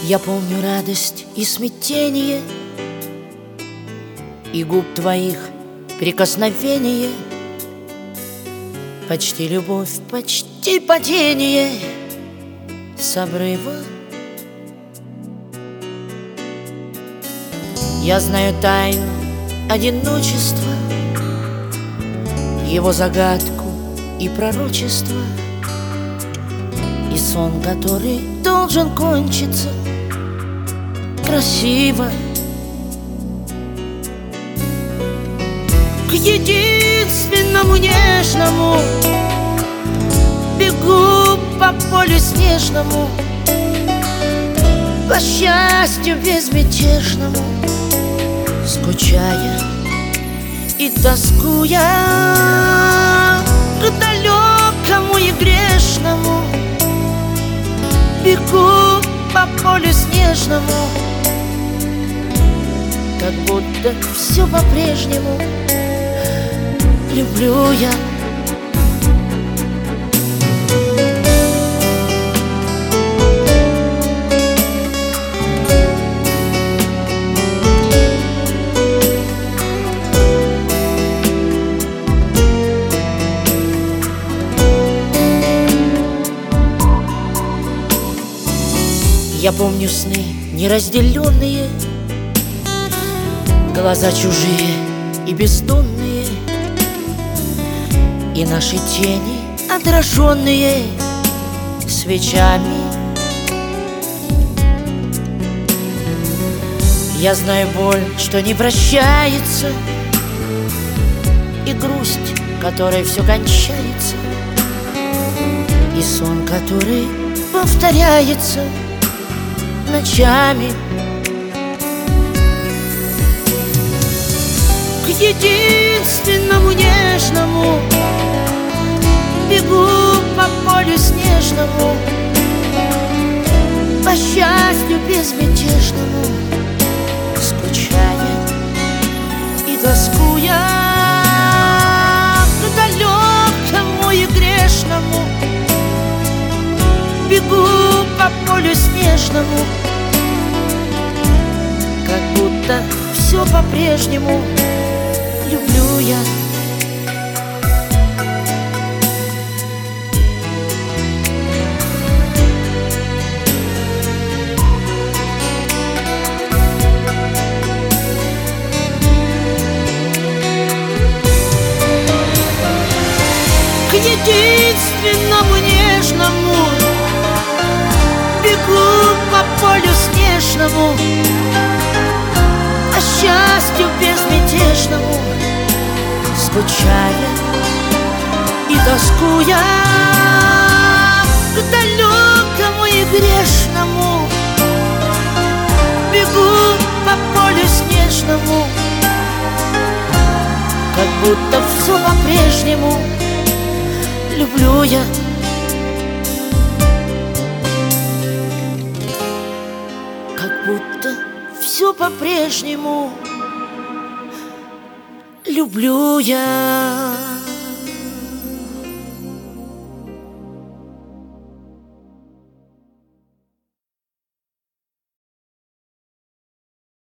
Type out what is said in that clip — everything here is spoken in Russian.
Я помню радость и смятение, и губ твоих прикосновение, почти любовь, почти падение с обрыва. Я знаю тайну одиночества, его загадку и пророчество, и сон, который должен кончиться красиво. К единственному нежному бегу по полю снежному, по счастью безмятежному, скучая и тоскуя к далекому и грешному. Бегу по полю снежному, как будто все по-прежнему. Люблю я. Я помню сны неразделенные, глаза чужие и бездонные, и наши тени отраженные свечами. Я знаю боль, что не прощается, и грусть, которой все кончается, и сон, который повторяется ночами. К единственному нежному бегу по полю снежному, по счастью безмятежному, скучая и тоскуя к далекому и грешному. Бегу по полю снежному, как будто все по-прежнему. Люблю я. К единственному нежному бегу по полю снежному, по счастью безмятежному, скучая и тоскуя к далекому и грешному. Бегу по полю снежному, как будто все по-прежнему. Люблю я. Как будто все по-прежнему. Люблю я.